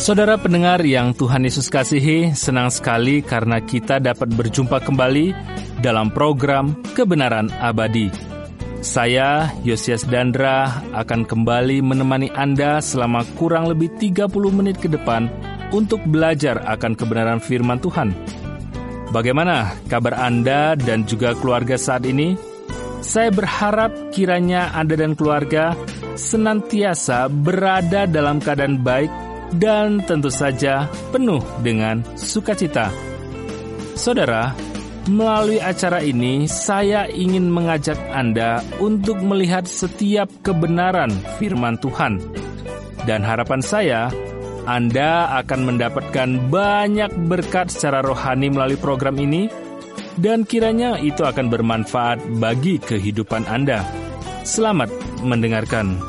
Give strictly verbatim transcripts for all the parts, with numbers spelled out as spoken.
Saudara pendengar yang Tuhan Yesus kasihi, senang sekali karena kita dapat berjumpa kembali dalam program Kebenaran Abadi. Saya, Yosias Dandra, akan kembali menemani Anda selama kurang lebih tiga puluh menit ke depan untuk belajar akan kebenaran firman Tuhan. Bagaimana kabar Anda dan juga keluarga saat ini? Saya berharap kiranya Anda dan keluarga senantiasa berada dalam keadaan baik dan tentu saja penuh dengan sukacita. Saudara, melalui acara ini saya ingin mengajak Anda untuk melihat setiap kebenaran firman Tuhan. Dan harapan saya, Anda akan mendapatkan banyak berkat secara rohani melalui program ini, dan kiranya itu akan bermanfaat bagi kehidupan Anda. Selamat mendengarkan.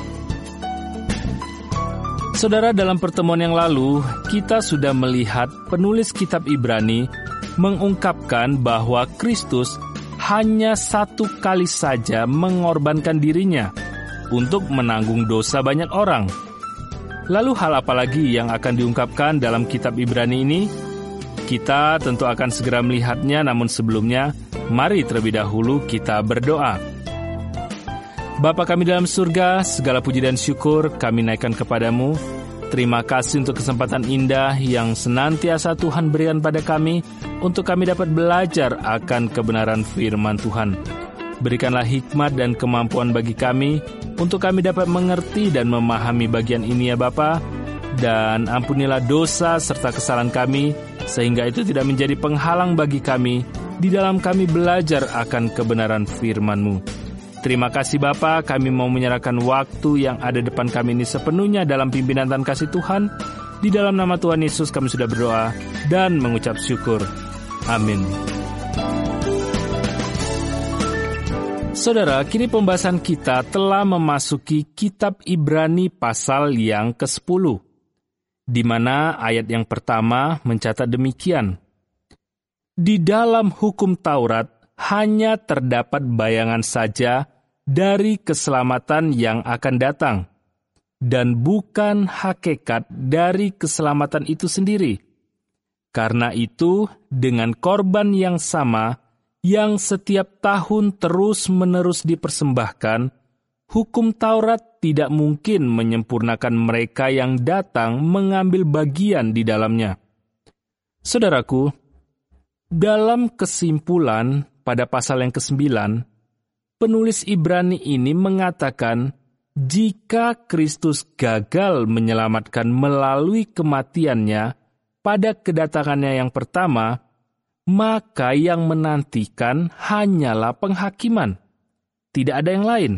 Saudara, dalam pertemuan yang lalu, kita sudah melihat penulis kitab Ibrani mengungkapkan bahwa Kristus hanya satu kali saja mengorbankan dirinya untuk menanggung dosa banyak orang. Lalu hal apa lagi yang akan diungkapkan dalam kitab Ibrani ini? Kita tentu akan segera melihatnya, namun sebelumnya, mari terlebih dahulu kita berdoa. Bapa kami dalam surga, segala puji dan syukur kami naikkan kepadamu. Terima kasih untuk kesempatan indah yang senantiasa Tuhan berikan pada kami, untuk kami dapat belajar akan kebenaran firman Tuhan. Berikanlah hikmat dan kemampuan bagi kami, untuk kami dapat mengerti dan memahami bagian ini ya Bapa. Dan ampunilah dosa serta kesalahan kami, sehingga itu tidak menjadi penghalang bagi kami di dalam kami belajar akan kebenaran firman-Mu. Terima kasih Bapa, kami mau menyerahkan waktu yang ada depan kami ini sepenuhnya dalam pimpinan dan kasih Tuhan. Di dalam nama Tuhan Yesus kami sudah berdoa dan mengucap syukur. Amin. Saudara, kini pembahasan kita telah memasuki kitab Ibrani pasal yang kesepuluh, di mana ayat yang pertama mencatat demikian. Di dalam hukum Taurat hanya terdapat bayangan saja dari keselamatan yang akan datang, dan bukan hakikat dari keselamatan itu sendiri. Karena itu, dengan korban yang sama, yang setiap tahun terus-menerus dipersembahkan, hukum Taurat tidak mungkin menyempurnakan mereka yang datang mengambil bagian di dalamnya. Saudaraku, dalam kesimpulan pada pasal yang kesembilan, penulis Ibrani ini mengatakan jika Kristus gagal menyelamatkan melalui kematiannya pada kedatangannya yang pertama, maka yang menantikan hanyalah penghakiman. Tidak ada yang lain.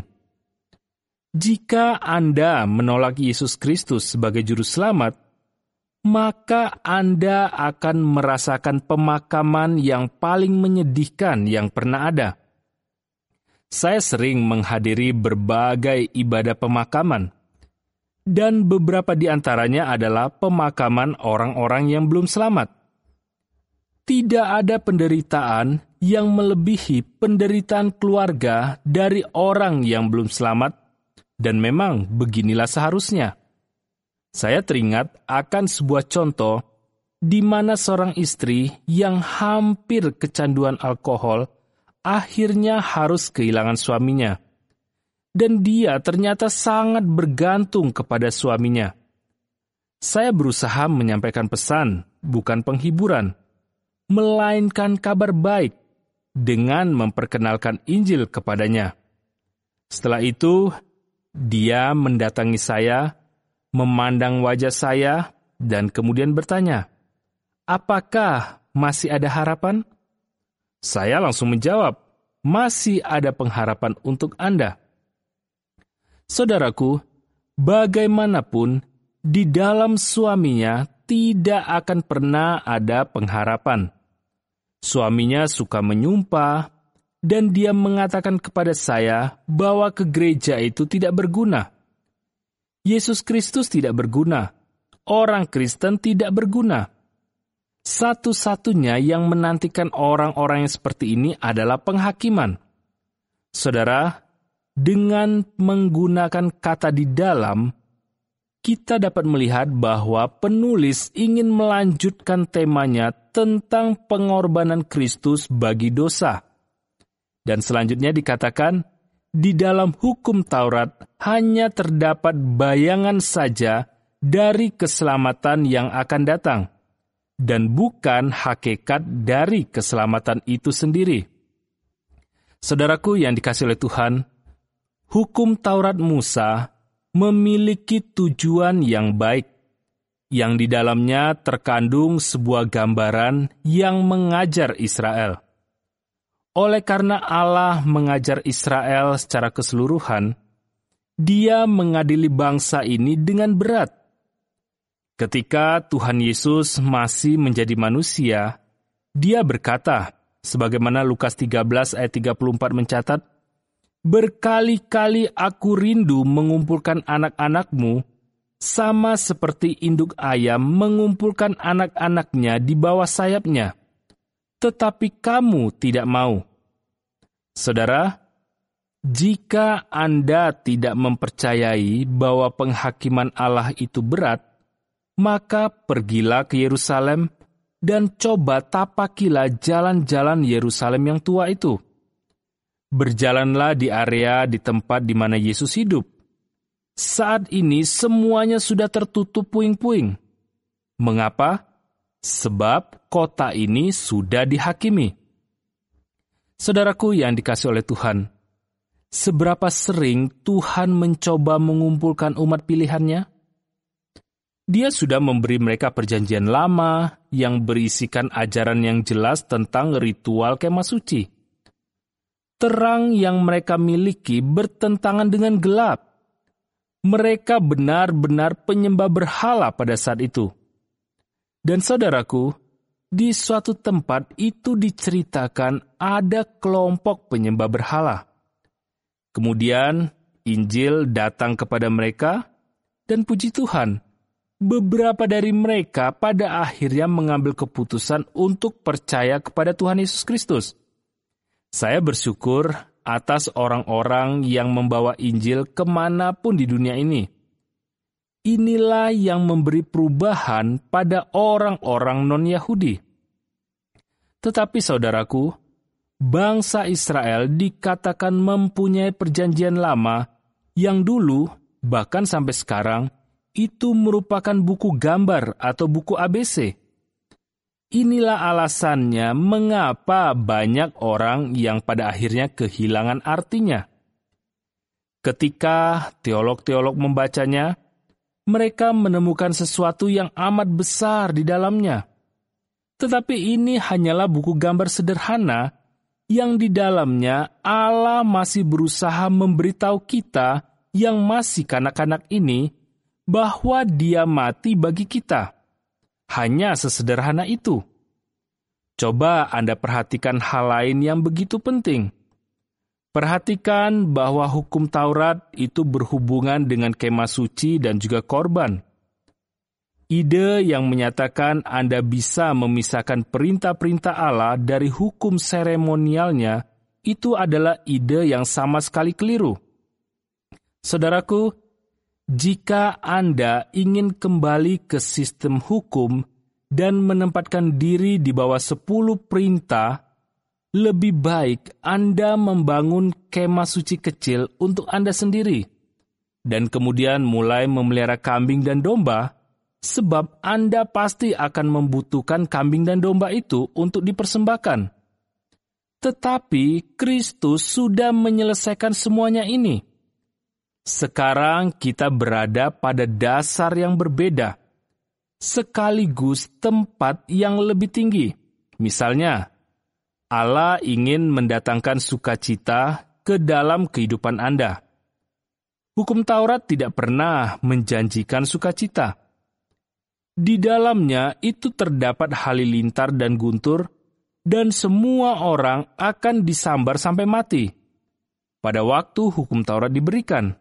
Jika Anda menolak Yesus Kristus sebagai juru selamat, maka Anda akan merasakan pemakaman yang paling menyedihkan yang pernah ada. Saya sering menghadiri berbagai ibadah pemakaman, dan beberapa di antaranya adalah pemakaman orang-orang yang belum selamat. Tidak ada penderitaan yang melebihi penderitaan keluarga dari orang yang belum selamat, dan memang beginilah seharusnya. Saya teringat akan sebuah contoh di mana seorang istri yang hampir kecanduan alkohol akhirnya harus kehilangan suaminya. Dan dia ternyata sangat bergantung kepada suaminya. Saya berusaha menyampaikan pesan, bukan penghiburan, melainkan kabar baik dengan memperkenalkan Injil kepadanya. Setelah itu, dia mendatangi saya, memandang wajah saya, dan kemudian bertanya, "Apakah masih ada harapan?" Saya langsung menjawab, "Masih ada pengharapan untuk Anda." Saudaraku, bagaimanapun, di dalam suaminya tidak akan pernah ada pengharapan. Suaminya suka menyumpah, dan dia mengatakan kepada saya bahwa ke gereja itu tidak berguna. Yesus Kristus tidak berguna. Orang Kristen tidak berguna. Satu-satunya yang menantikan orang-orang yang seperti ini adalah penghakiman. Saudara, dengan menggunakan kata di dalam, kita dapat melihat bahwa penulis ingin melanjutkan temanya tentang pengorbanan Kristus bagi dosa. Dan selanjutnya dikatakan, di dalam hukum Taurat hanya terdapat bayangan saja dari keselamatan yang akan datang, dan bukan hakikat dari keselamatan itu sendiri. Saudaraku yang dikasihi oleh Tuhan, hukum Taurat Musa memiliki tujuan yang baik, yang di dalamnya terkandung sebuah gambaran yang mengajar Israel. Oleh karena Allah mengajar Israel secara keseluruhan, Dia mengadili bangsa ini dengan berat. Ketika Tuhan Yesus masih menjadi manusia, Dia berkata, sebagaimana Lukas tiga belas ayat tiga puluh empat mencatat, "Berkali-kali aku rindu mengumpulkan anak-anakmu, sama seperti induk ayam mengumpulkan anak-anaknya di bawah sayapnya. Tetapi kamu tidak mau." Saudara, jika Anda tidak mempercayai bahwa penghakiman Allah itu berat, maka pergilah ke Yerusalem dan coba tapakilah jalan-jalan Yerusalem yang tua itu. Berjalanlah di area di tempat di mana Yesus hidup. Saat ini semuanya sudah tertutup puing-puing. Mengapa? Sebab kota ini sudah dihakimi. Saudaraku yang dikasihi oleh Tuhan, seberapa sering Tuhan mencoba mengumpulkan umat pilihannya? Dia sudah memberi mereka perjanjian lama yang berisikan ajaran yang jelas tentang ritual kemah suci. Terang yang mereka miliki bertentangan dengan gelap. Mereka benar-benar penyembah berhala pada saat itu. Dan saudaraku, di suatu tempat itu diceritakan ada kelompok penyembah berhala. Kemudian Injil datang kepada mereka, dan puji Tuhan, beberapa dari mereka pada akhirnya mengambil keputusan untuk percaya kepada Tuhan Yesus Kristus. Saya bersyukur atas orang-orang yang membawa Injil kemanapun di dunia ini. Inilah yang memberi perubahan pada orang-orang non-Yahudi. Tetapi saudaraku, bangsa Israel dikatakan mempunyai perjanjian lama yang dulu, bahkan sampai sekarang, itu merupakan buku gambar atau buku A B C. Inilah alasannya mengapa banyak orang yang pada akhirnya kehilangan artinya. Ketika teolog-teolog membacanya, mereka menemukan sesuatu yang amat besar di dalamnya. Tetapi ini hanyalah buku gambar sederhana yang di dalamnya Allah masih berusaha memberitahu kita yang masih kanak-kanak ini bahwa Dia mati bagi kita. Hanya sesederhana itu. Coba Anda perhatikan hal lain yang begitu penting. Perhatikan bahwa hukum Taurat itu berhubungan dengan kemah suci dan juga korban. Ide yang menyatakan Anda bisa memisahkan perintah-perintah Allah dari hukum seremonialnya itu adalah ide yang sama sekali keliru. Saudaraku, jika Anda ingin kembali ke sistem hukum dan menempatkan diri di bawah sepuluh perintah, lebih baik Anda membangun kemah suci kecil untuk Anda sendiri, dan kemudian mulai memelihara kambing dan domba, sebab Anda pasti akan membutuhkan kambing dan domba itu untuk dipersembahkan. Tetapi Kristus sudah menyelesaikan semuanya ini. Sekarang kita berada pada dasar yang berbeda, sekaligus tempat yang lebih tinggi. Misalnya, Allah ingin mendatangkan sukacita ke dalam kehidupan Anda. Hukum Taurat tidak pernah menjanjikan sukacita. Di dalamnya itu terdapat halilintar dan guntur, dan semua orang akan disambar sampai mati pada waktu hukum Taurat diberikan.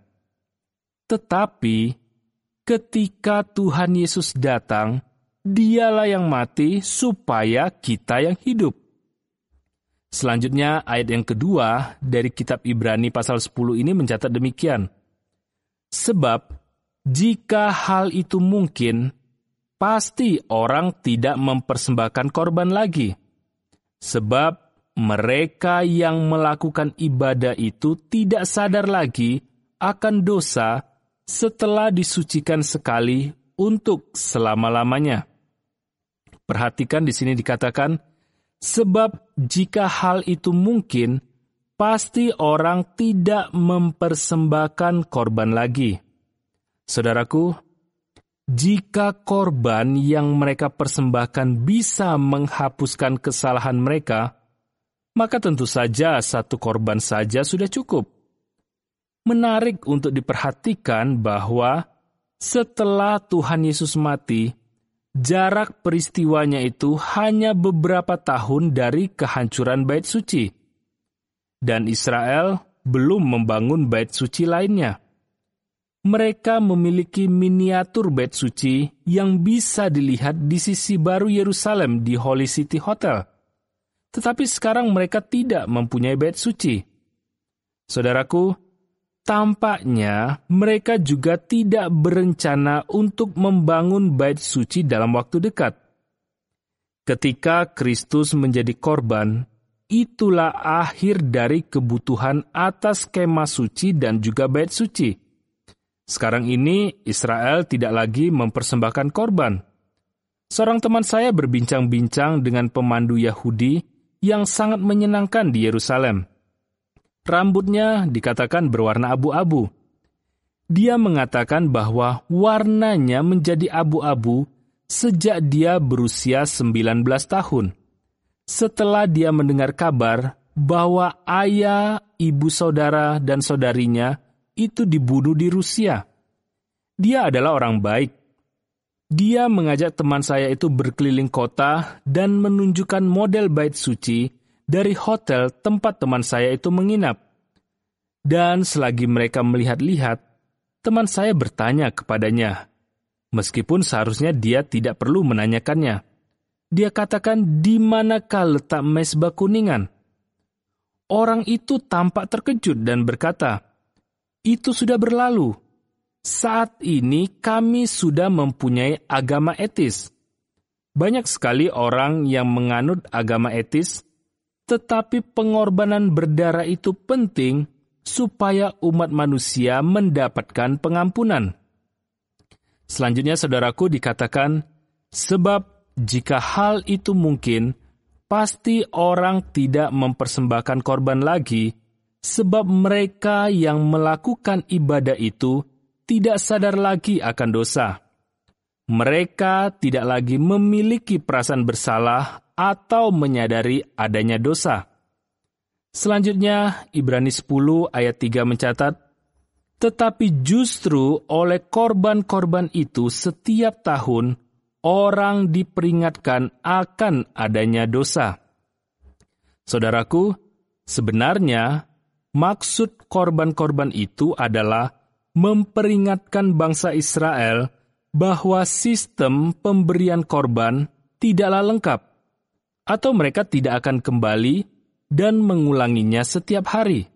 Tetapi ketika Tuhan Yesus datang, Dialah yang mati supaya kita yang hidup. Selanjutnya ayat yang kedua dari kitab Ibrani pasal sepuluh ini mencatat demikian. Sebab jika hal itu mungkin, pasti orang tidak mempersembahkan korban lagi. Sebab mereka yang melakukan ibadah itu tidak sadar lagi akan dosa setelah disucikan sekali untuk selama-lamanya. Perhatikan di sini dikatakan, sebab jika hal itu mungkin, pasti orang tidak mempersembahkan korban lagi. Saudaraku, jika korban yang mereka persembahkan bisa menghapuskan kesalahan mereka, maka tentu saja satu korban saja sudah cukup. Menarik untuk diperhatikan bahwa setelah Tuhan Yesus mati, jarak peristiwanya itu hanya beberapa tahun dari kehancuran bait suci. Dan Israel belum membangun bait suci lainnya. Mereka memiliki miniatur bait suci yang bisa dilihat di sisi baru Yerusalem di Holy City Hotel. Tetapi sekarang mereka tidak mempunyai bait suci. Saudaraku, tampaknya mereka juga tidak berencana untuk membangun bait suci dalam waktu dekat. Ketika Kristus menjadi korban, itulah akhir dari kebutuhan atas kemah suci dan juga bait suci. Sekarang ini Israel tidak lagi mempersembahkan korban. Seorang teman saya berbincang-bincang dengan pemandu Yahudi yang sangat menyenangkan di Yerusalem. Rambutnya dikatakan berwarna abu-abu. Dia mengatakan bahwa warnanya menjadi abu-abu sejak dia berusia sembilan belas tahun. Setelah dia mendengar kabar bahwa ayah, ibu saudara, dan saudarinya itu dibunuh di Rusia. Dia adalah orang baik. Dia mengajak teman saya itu berkeliling kota dan menunjukkan model bait suci dari hotel tempat teman saya itu menginap. Dan selagi mereka melihat-lihat, teman saya bertanya kepadanya, meskipun seharusnya dia tidak perlu menanyakannya. Dia katakan, di manakah letak mezbah kuningan? Orang itu tampak terkejut dan berkata, itu sudah berlalu. Saat ini kami sudah mempunyai agama etis. Banyak sekali orang yang menganut agama etis, tetapi pengorbanan berdarah itu penting supaya umat manusia mendapatkan pengampunan. Selanjutnya, saudaraku, dikatakan, sebab jika hal itu mungkin, pasti orang tidak mempersembahkan korban lagi, sebab mereka yang melakukan ibadah itu tidak sadar lagi akan dosa. Mereka tidak lagi memiliki perasaan bersalah atau menyadari adanya dosa. Selanjutnya, Ibrani sepuluh ayat tiga mencatat, tetapi justru oleh korban-korban itu setiap tahun, orang diperingatkan akan adanya dosa. Saudaraku, sebenarnya, maksud korban-korban itu adalah memperingatkan bangsa Israel bahwa sistem pemberian korban tidaklah lengkap, atau mereka tidak akan kembali dan mengulanginya setiap hari.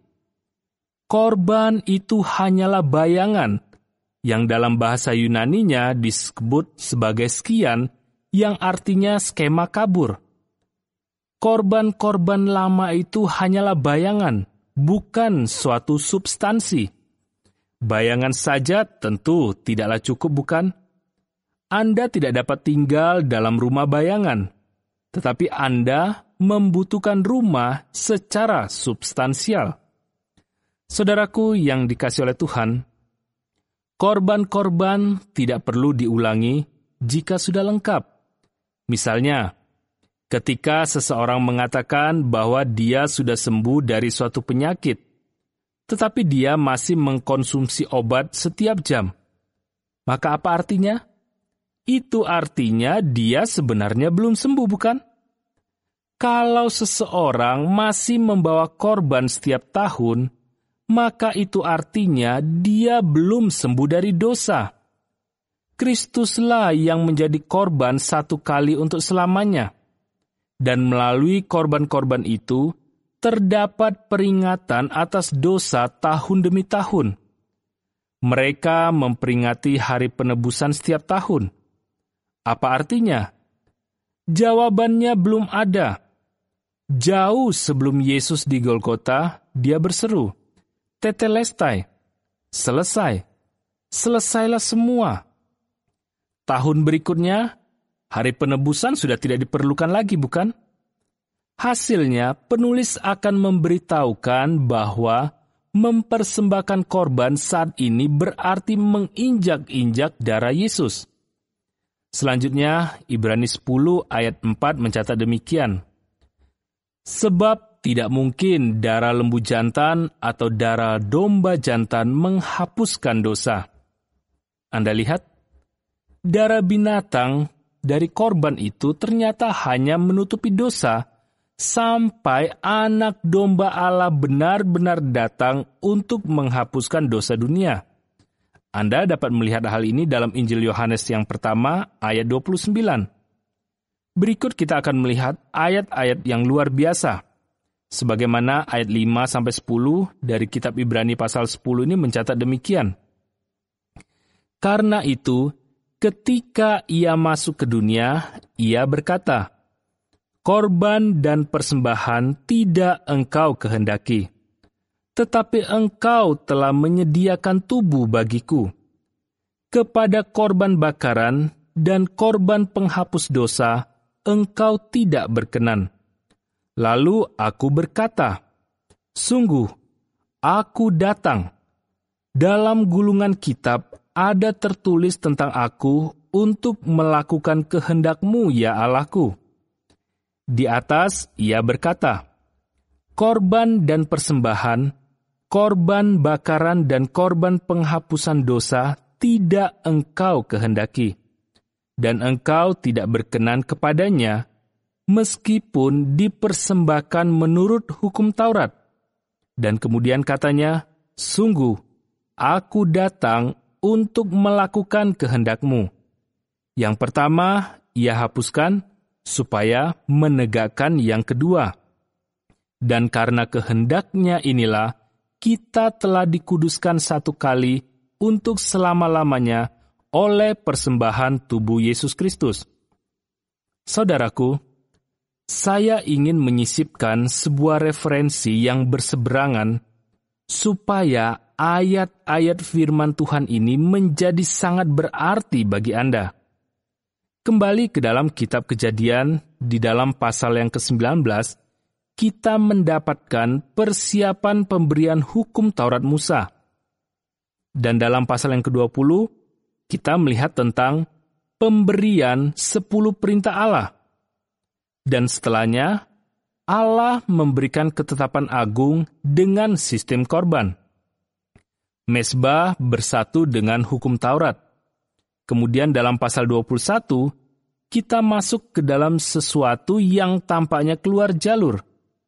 Korban itu hanyalah bayangan, yang dalam bahasa Yunaninya disebut sebagai skian, yang artinya skema kabur. Korban-korban lama itu hanyalah bayangan, bukan suatu substansi. Bayangan saja tentu tidaklah cukup, bukan? Anda tidak dapat tinggal dalam rumah bayangan, tetapi Anda membutuhkan rumah secara substansial. Saudaraku yang dikasihi oleh Tuhan, korban-korban tidak perlu diulangi jika sudah lengkap. Misalnya, ketika seseorang mengatakan bahwa dia sudah sembuh dari suatu penyakit, tetapi dia masih mengkonsumsi obat setiap jam, maka apa artinya? Itu artinya dia sebenarnya belum sembuh, bukan? Kalau seseorang masih membawa korban setiap tahun, maka itu artinya dia belum sembuh dari dosa. Kristuslah yang menjadi korban satu kali untuk selamanya. Dan melalui korban-korban itu, terdapat peringatan atas dosa tahun demi tahun. Mereka memperingati hari penebusan setiap tahun. Apa artinya? Jawabannya belum ada. Jauh sebelum Yesus di Golgota, dia berseru, "Tetelestai," selesai, selesailah semua. Tahun berikutnya, hari penebusan sudah tidak diperlukan lagi, bukan? Hasilnya, penulis akan memberitahukan bahwa mempersembahkan korban saat ini berarti menginjak-injak darah Yesus. Selanjutnya, Ibrani sepuluh ayat empat mencatat demikian. Sebab tidak mungkin darah lembu jantan atau darah domba jantan menghapuskan dosa. Anda lihat, darah binatang dari korban itu ternyata hanya menutupi dosa sampai anak domba Allah benar-benar datang untuk menghapuskan dosa dunia. Anda dapat melihat hal ini dalam Injil Yohanes yang pertama, ayat dua puluh sembilan. Berikut kita akan melihat ayat-ayat yang luar biasa. Sebagaimana ayat lima sampai sepuluh dari kitab Ibrani pasal sepuluh ini mencatat demikian. Karena itu, ketika ia masuk ke dunia, ia berkata, "Korban dan persembahan tidak engkau kehendaki, tetapi engkau telah menyediakan tubuh bagiku. Kepada korban bakaran dan korban penghapus dosa, engkau tidak berkenan." Lalu aku berkata, "Sungguh, aku datang. Dalam gulungan kitab ada tertulis tentang aku untuk melakukan kehendak-Mu, ya Allahku." Di atas ia berkata, "Korban dan persembahan, korban bakaran dan korban penghapusan dosa tidak engkau kehendaki, dan engkau tidak berkenan kepadanya, meskipun dipersembahkan menurut hukum Taurat." Dan kemudian katanya, "Sungguh, aku datang untuk melakukan kehendak-Mu." Yang pertama, ia hapuskan supaya menegakkan yang kedua. Dan karena kehendaknya inilah, kita telah dikuduskan satu kali untuk selama-lamanya oleh persembahan tubuh Yesus Kristus. Saudaraku, saya ingin menyisipkan sebuah referensi yang berseberangan supaya ayat-ayat firman Tuhan ini menjadi sangat berarti bagi Anda. Kembali ke dalam kitab Kejadian, di dalam pasal yang kesembilan belas, kita mendapatkan persiapan pemberian hukum Taurat Musa. Dan dalam pasal yang kedua puluh, kita melihat tentang pemberian sepuluh perintah Allah. Dan setelahnya, Allah memberikan ketetapan agung dengan sistem korban. Mezbah bersatu dengan hukum Taurat. Kemudian dalam pasal dua puluh satu, kita masuk ke dalam sesuatu yang tampaknya keluar jalur.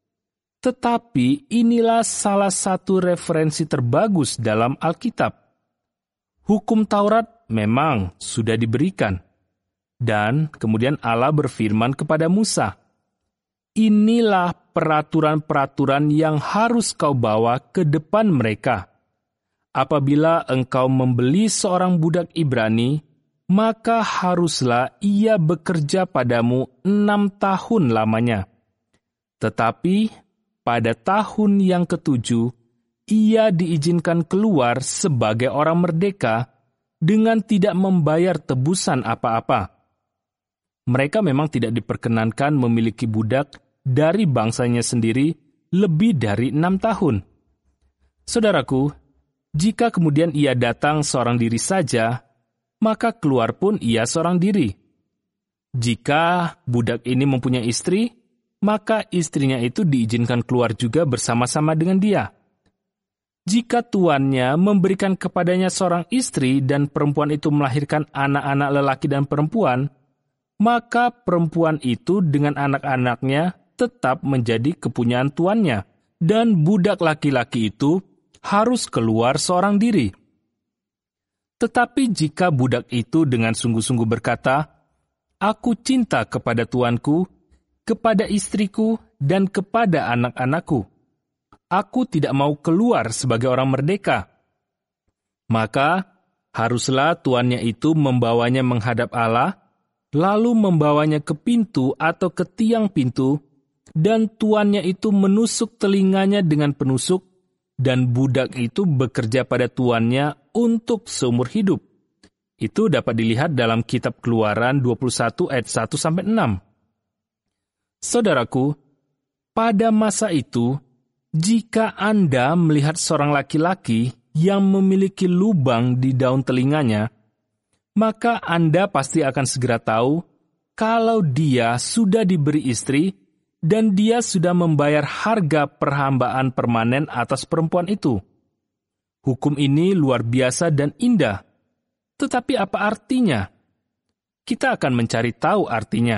Tetapi inilah salah satu referensi terbagus dalam Alkitab. Hukum Taurat memang sudah diberikan. Dan kemudian Allah berfirman kepada Musa, "Inilah peraturan-peraturan yang harus kau bawa ke depan mereka. Apabila engkau membeli seorang budak Ibrani, maka haruslah ia bekerja padamu enam tahun lamanya. Tetapi pada tahun yang ketujuh, ia diizinkan keluar sebagai orang merdeka dengan tidak membayar tebusan apa-apa." Mereka memang tidak diperkenankan memiliki budak dari bangsanya sendiri lebih dari enam tahun. Saudaraku, jika kemudian ia datang seorang diri saja, maka keluar pun ia seorang diri. Jika budak ini mempunyai istri, maka istrinya itu diizinkan keluar juga bersama-sama dengan dia. Jika tuannya memberikan kepadanya seorang istri dan perempuan itu melahirkan anak-anak lelaki dan perempuan, maka perempuan itu dengan anak-anaknya tetap menjadi kepunyaan tuannya, dan budak laki-laki itu harus keluar seorang diri. Tetapi jika budak itu dengan sungguh-sungguh berkata, "Aku cinta kepada tuanku, kepada istriku, dan kepada anak-anakku. Aku tidak mau keluar sebagai orang merdeka," Maka haruslah tuannya itu membawanya menghadap Allah, lalu membawanya ke pintu atau ke tiang pintu, dan tuannya itu menusuk telinganya dengan penusuk, dan budak itu bekerja pada tuannya untuk seumur hidup. Itu dapat dilihat dalam kitab Keluaran dua puluh satu ayat satu sampai enam. Saudaraku, pada masa itu, jika Anda melihat seorang laki-laki yang memiliki lubang di daun telinganya, maka Anda pasti akan segera tahu kalau dia sudah diberi istri dan dia sudah membayar harga perhambaan permanen atas perempuan itu. Hukum ini luar biasa dan indah. Tetapi apa artinya? Kita akan mencari tahu artinya.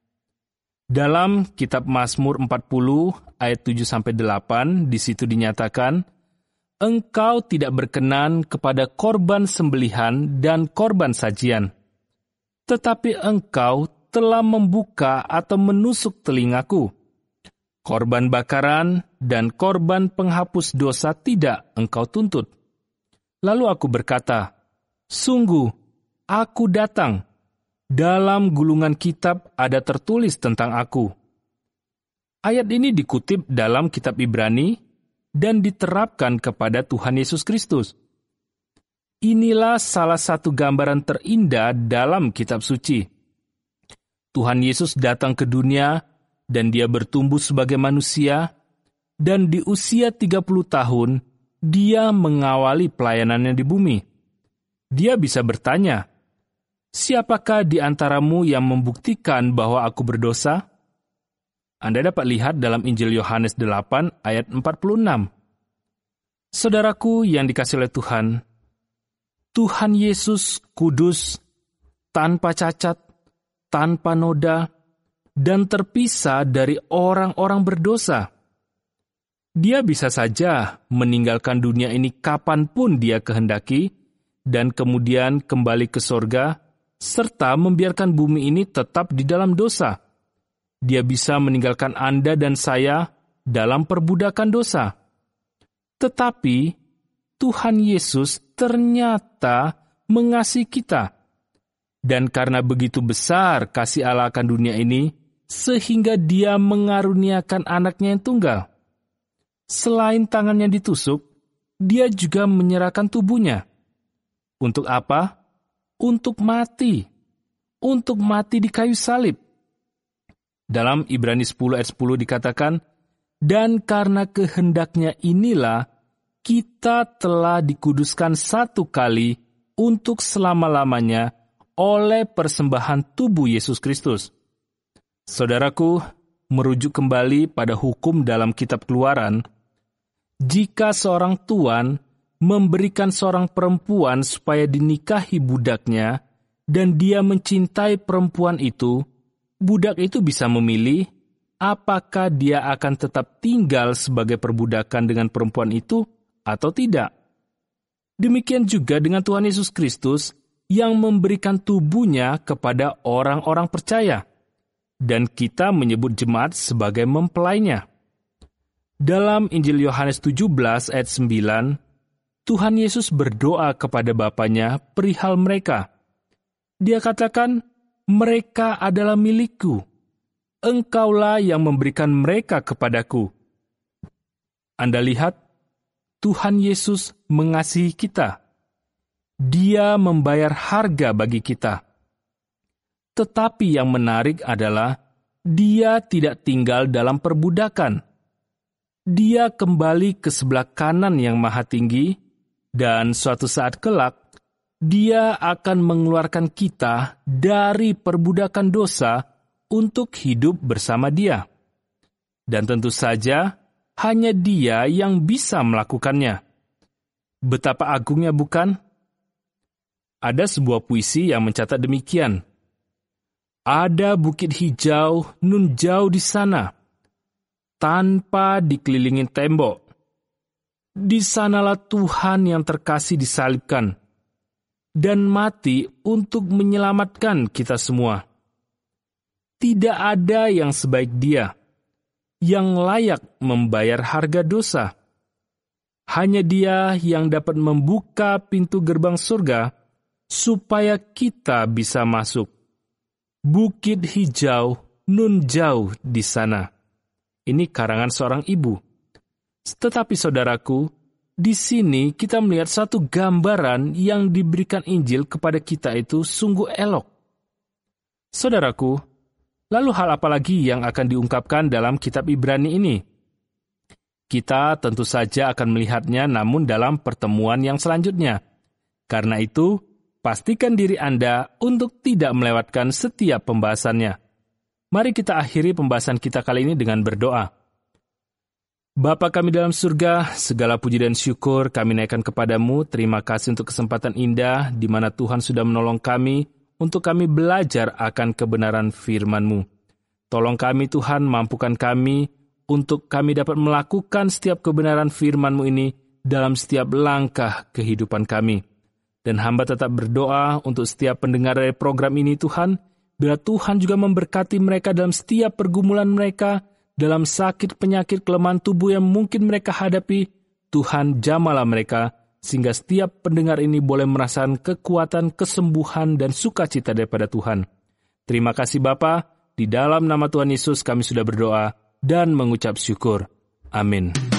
Dalam kitab Mazmur empat puluh ayat tujuh sampai delapan, di situ dinyatakan, "Engkau tidak berkenan kepada korban sembelihan dan korban sajian, tetapi engkau telah membuka atau menusuk telingaku. Korban bakaran dan korban penghapus dosa tidak engkau tuntut." Lalu aku berkata, "Sungguh, aku datang. Dalam gulungan kitab ada tertulis tentang aku." Ayat ini dikutip dalam kitab Ibrani dan diterapkan kepada Tuhan Yesus Kristus. Inilah salah satu gambaran terindah dalam kitab suci. Tuhan Yesus datang ke dunia dan dia bertumbuh sebagai manusia, dan di usia tiga puluh tahun, dia mengawali pelayanannya di bumi. Dia bisa bertanya, "Siapakah di antaramu yang membuktikan bahwa aku berdosa?" Anda dapat lihat dalam Injil Yohanes delapan ayat empat puluh enam. Saudaraku yang dikasihi oleh Tuhan, Tuhan Yesus kudus, tanpa cacat, tanpa noda, dan terpisah dari orang-orang berdosa. Dia bisa saja meninggalkan dunia ini kapanpun dia kehendaki, dan kemudian kembali ke sorga, serta membiarkan bumi ini tetap di dalam dosa. Dia bisa meninggalkan Anda dan saya dalam perbudakan dosa. Tetapi Tuhan Yesus ternyata mengasihi kita. Dan karena begitu besar kasih Allah akan dunia ini, sehingga dia mengaruniakan anaknya yang tunggal. Selain tangannya ditusuk, dia juga menyerahkan tubuhnya. Untuk apa? Untuk mati. Untuk mati di kayu salib. Dalam Ibrani sepuluh ayat sepuluh dikatakan, "Dan karena kehendaknya inilah, kita telah dikuduskan satu kali untuk selama-lamanya oleh persembahan tubuh Yesus Kristus." Saudaraku, merujuk kembali pada hukum dalam kitab Keluaran, jika seorang tuan memberikan seorang perempuan supaya dinikahi budaknya, dan dia mencintai perempuan itu, budak itu bisa memilih apakah dia akan tetap tinggal sebagai perbudakan dengan perempuan itu atau tidak. Demikian juga dengan Tuhan Yesus Kristus yang memberikan tubuhnya kepada orang-orang percaya, dan kita menyebut jemaat sebagai mempelainya. Dalam Injil Yohanes tujuh belas ayat sembilan, Tuhan Yesus berdoa kepada Bapanya perihal mereka. Dia katakan, "Mereka adalah milikku. Engkaulah yang memberikan mereka kepadaku." Anda lihat, Tuhan Yesus mengasihi kita. Dia membayar harga bagi kita. Tetapi yang menarik adalah, dia tidak tinggal dalam perbudakan. Dia kembali ke sebelah kanan yang maha tinggi, dan suatu saat kelak, dia akan mengeluarkan kita dari perbudakan dosa untuk hidup bersama dia. Dan tentu saja, hanya dia yang bisa melakukannya. Betapa agungnya, bukan? Ada sebuah puisi yang mencatat demikian. "Ada bukit hijau nun jauh di sana, tanpa dikelilingi tembok. Di sanalah Tuhan yang terkasih disalibkan, dan mati untuk menyelamatkan kita semua. Tidak ada yang sebaik dia, yang layak membayar harga dosa. Hanya Dia yang dapat membuka pintu gerbang surga supaya kita bisa masuk. Bukit hijau, nun jauh di sana. Ini karangan seorang ibu. Tetapi saudaraku, di sini kita melihat satu gambaran yang diberikan Injil kepada kita itu sungguh elok. Saudaraku, lalu hal apa lagi yang akan diungkapkan dalam kitab Ibrani ini? Kita tentu saja akan melihatnya namun dalam pertemuan yang selanjutnya. Karena itu, pastikan diri Anda untuk tidak melewatkan setiap pembahasannya. Mari kita akhiri pembahasan kita kali ini dengan berdoa. Bapa kami dalam surga, segala puji dan syukur kami naikkan kepadamu. Terima kasih untuk kesempatan indah di mana Tuhan sudah menolong kami untuk kami belajar akan kebenaran firman-Mu. Tolong kami Tuhan, mampukan kami untuk kami dapat melakukan setiap kebenaran firman-Mu ini dalam setiap langkah kehidupan kami. Dan hamba tetap berdoa untuk setiap pendengar dari program ini Tuhan, bila Tuhan juga memberkati mereka dalam setiap pergumulan mereka, dalam sakit, penyakit, kelemahan tubuh yang mungkin mereka hadapi, Tuhan jamalah mereka, sehingga setiap pendengar ini boleh merasakan kekuatan, kesembuhan, dan sukacita daripada Tuhan. Terima kasih Bapa, di dalam nama Tuhan Yesus kami sudah berdoa dan mengucap syukur. Amin.